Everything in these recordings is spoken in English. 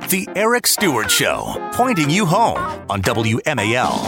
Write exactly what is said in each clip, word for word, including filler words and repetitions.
The Eric Stewart Show, pointing you home on W M A L.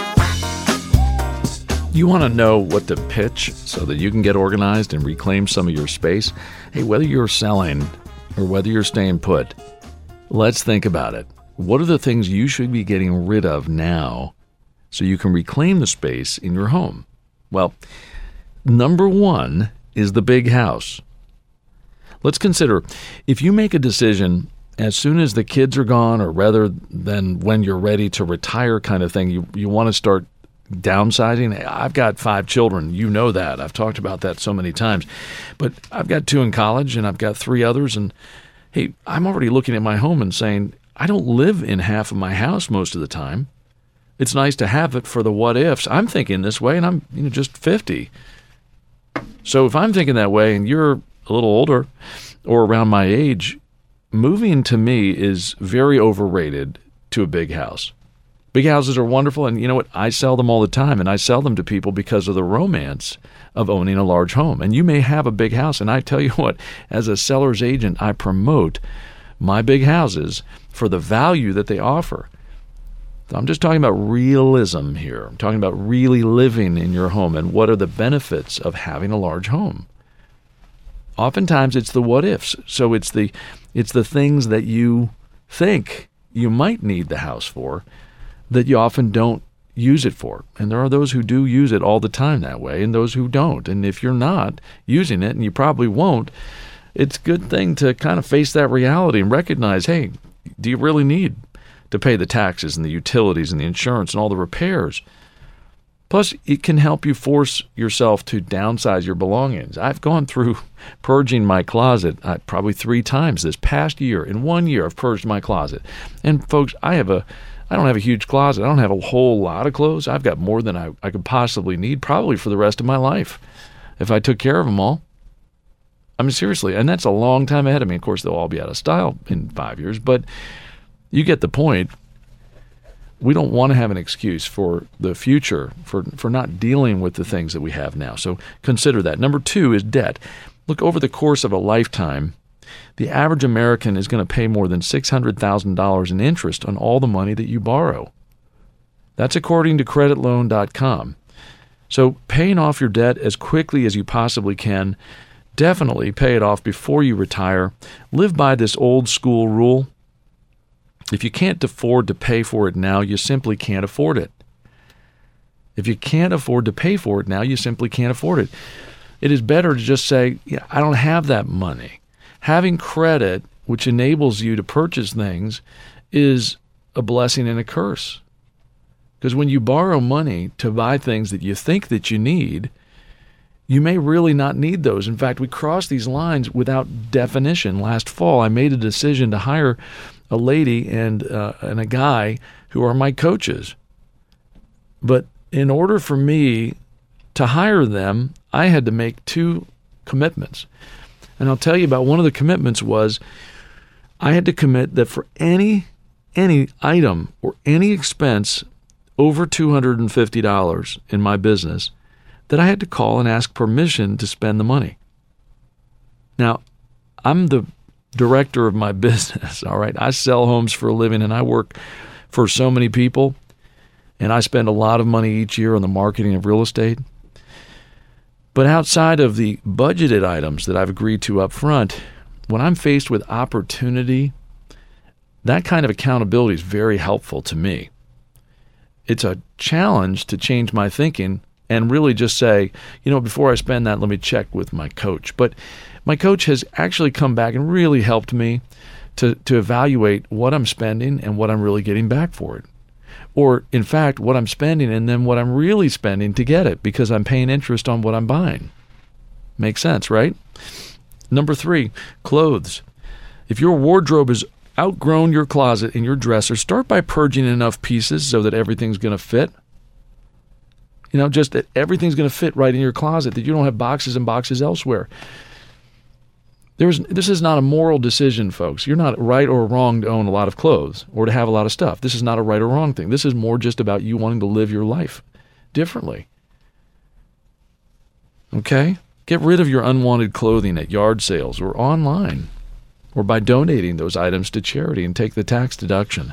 You want to know what to pitch so that you can get organized and reclaim some of your space? Hey, whether you're selling or whether you're staying put, let's think about it. What are the things you should be getting rid of now so you can reclaim the space in your home? Well, number one is the big house. Let's consider, if you make a decision as soon as the kids are gone, or rather than when you're ready to retire kind of thing, you, you want to start downsizing. I've got five children. You know that. I've talked about that so many times. But I've got two in college, and I've got three others. And, hey, I'm already looking at my home and saying, I don't live in half of my house most of the time. It's nice to have it for the what-ifs. I'm thinking this way, and I'm you know just fifty. So if I'm thinking that way and you're a little older or around my age, moving to me is very overrated to a big house. Big houses are wonderful, and you know what? I sell them all the time, and I sell them to people because of the romance of owning a large home. And you may have a big house, and I tell you what, as a seller's agent, I promote my big houses for the value that they offer. So I'm just talking about realism here. I'm talking about really living in your home and what are the benefits of having a large home. Oftentimes it's the what-ifs. So it's the it's the things that you think you might need the house for that you often don't use it for. And there are those who do use it all the time that way and those who don't. And if you're not using it, and you probably won't, it's a good thing to kind of face that reality and recognize, hey, do you really need to pay the taxes and the utilities and the insurance and all the repairs? Plus, it can help you force yourself to downsize your belongings. I've gone through purging my closet uh, probably three times this past year. In one year, I've purged my closet. And folks, I have a, I don't have a huge closet. I don't have a whole lot of clothes. I've got more than I, I could possibly need, probably for the rest of my life, if I took care of them all. I mean, seriously, and that's a long time ahead of me. Of course, they'll all be out of style in five years, but you get the point. We don't want to have an excuse for the future, for, for not dealing with the things that we have now. So consider that. Number two is debt. Look, over the course of a lifetime, the average American is going to pay more than six hundred thousand dollars in interest on all the money that you borrow. That's according to credit loan dot com. So paying off your debt as quickly as you possibly can, definitely pay it off before you retire. Live by this old school rule. If you can't afford to pay for it now, you simply can't afford it. If you can't afford to pay for it now, you simply can't afford it. It is better to just say, yeah, I don't have that money. Having credit, which enables you to purchase things, is a blessing and a curse. Because when you borrow money to buy things that you think that you need, you may really not need those. In fact, we cross these lines without definition. Last fall, I made a decision to hire a lady and uh, and a guy who are my coaches. But in order for me to hire them, I had to make two commitments. And I'll tell you about one of the commitments was I had to commit that for any any item or any expense over two hundred fifty dollars in my business, that I had to call and ask permission to spend the money. Now, I'm the director of my business, all right? I sell homes for a living, and I work for so many people, and I spend a lot of money each year on the marketing of real estate. But outside of the budgeted items that I've agreed to up front, when I'm faced with opportunity, that kind of accountability is very helpful to me. It's a challenge to change my thinking and really just say, you know, before I spend that, let me check with my coach. But my coach has actually come back and really helped me to, to evaluate what I'm spending and what I'm really getting back for it. Or, in fact, what I'm spending and then what I'm really spending to get it, because I'm paying interest on what I'm buying. Makes sense, right? Number three, clothes. If your wardrobe has outgrown your closet and your dresser, start by purging enough pieces so that everything's going to fit. You know, just that everything's going to fit right in your closet, that you don't have boxes and boxes elsewhere. There's, this is not a moral decision, folks. You're not right or wrong to own a lot of clothes or to have a lot of stuff. This is not a right or wrong thing. This is more just about you wanting to live your life differently. Okay? Get rid of your unwanted clothing at yard sales or online. or by donating those items to charity and take the tax deduction.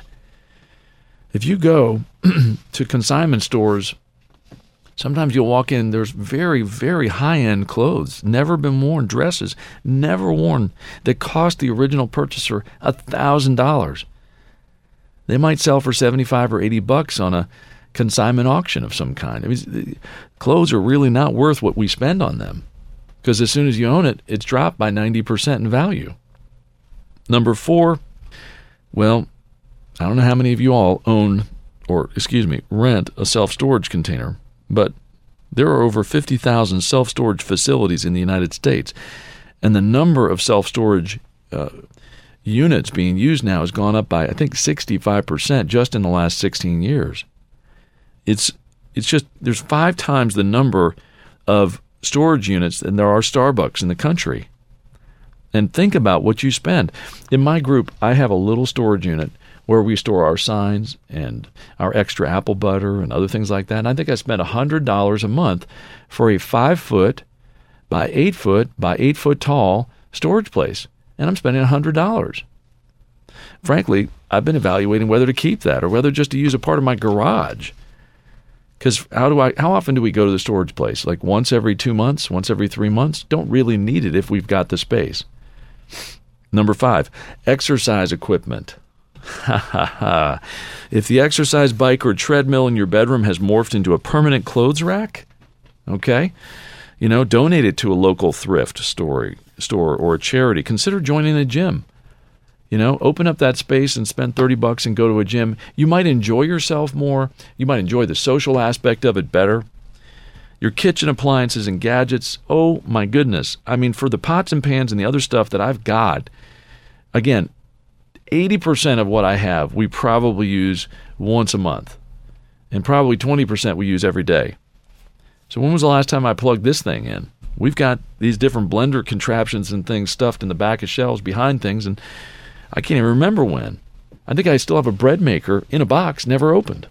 If you go to consignment stores, sometimes you'll walk in, there's very, very high-end clothes, never been worn, dresses, never worn, that cost the original purchaser one thousand dollars. They might sell for seventy-five or eighty bucks on a consignment auction of some kind. I mean, clothes are really not worth what we spend on them, because as soon as you own it, it's dropped by ninety percent in value. Number four, well, I don't know how many of you all own, or excuse me, rent a self-storage container, but there are over fifty thousand self-storage facilities in the United States, and the number of self-storage uh, units being used now has gone up by, I think, sixty-five percent just in the last sixteen years. It's it's just, there's five times the number of storage units than there are Starbucks in the country. And think about what you spend. In my group, I have a little storage unit where we store our signs and our extra apple butter and other things like that. And I think I spent one hundred dollars a month for a five-foot by eight-foot by eight-foot tall storage place. And I'm spending one hundred dollars. Frankly, I've been evaluating whether to keep that or whether just to use a part of my garage. Because how do I? How often do we go to the storage place? Like once every two months, once every three months? Don't really need it if we've got the space. Number five, exercise equipment. Ha ha ha. If the exercise bike or treadmill in your bedroom has morphed into a permanent clothes rack, okay, you know, donate it to a local thrift store, store or a charity. Consider joining a gym. You know, open up that space and spend thirty bucks and go to a gym. You might enjoy yourself more. You might enjoy the social aspect of it better. Your kitchen appliances and gadgets, oh my goodness. I mean, for the pots and pans and the other stuff that I've got, again, eighty percent of what I have we probably use once a month. And probably twenty percent we use every day. So when was the last time I plugged this thing in? We've got these different blender contraptions and things stuffed in the back of shelves behind things, and I can't even remember when. I think I still have a bread maker in a box, never opened.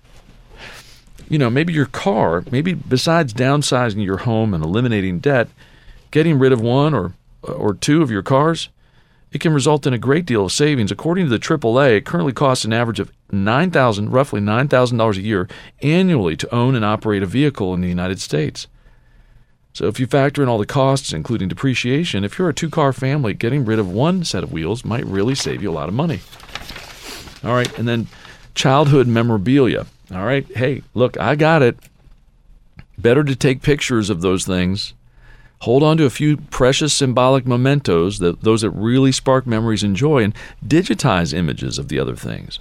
You know, maybe your car, maybe besides downsizing your home and eliminating debt, getting rid of one or or two of your cars, it can result in a great deal of savings. According to the triple A, it currently costs an average of nine thousand dollars, roughly nine thousand dollars a year annually to own and operate a vehicle in the United States. So if you factor in all the costs, including depreciation, if you're a two-car family, getting rid of one set of wheels might really save you a lot of money. All right, and then childhood memorabilia. All right, hey, look, I got it. Better to take pictures of those things. Hold on to a few precious symbolic mementos, that, those that really spark memories and joy, and digitize images of the other things.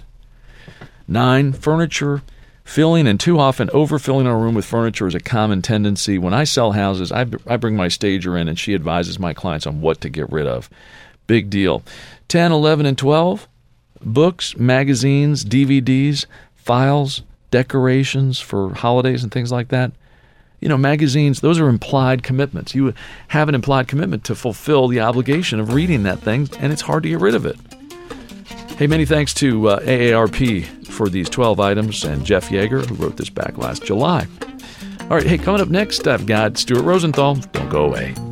Nine, furniture. Filling and too often overfilling our room with furniture is a common tendency. When I sell houses, I, I bring my stager in and she advises my clients on what to get rid of. Big deal. ten, eleven, and twelve, books, magazines, D V Ds, files, decorations for holidays and things like that. You know, magazines, those are implied commitments. You have an implied commitment to fulfill the obligation of reading that thing, and it's hard to get rid of it. Hey, many thanks to uh, A A R P for these twelve items, and Jeff Yeager, who wrote this back last July. All right, hey, coming up next, I've got Stuart Rosenthal. Don't go away.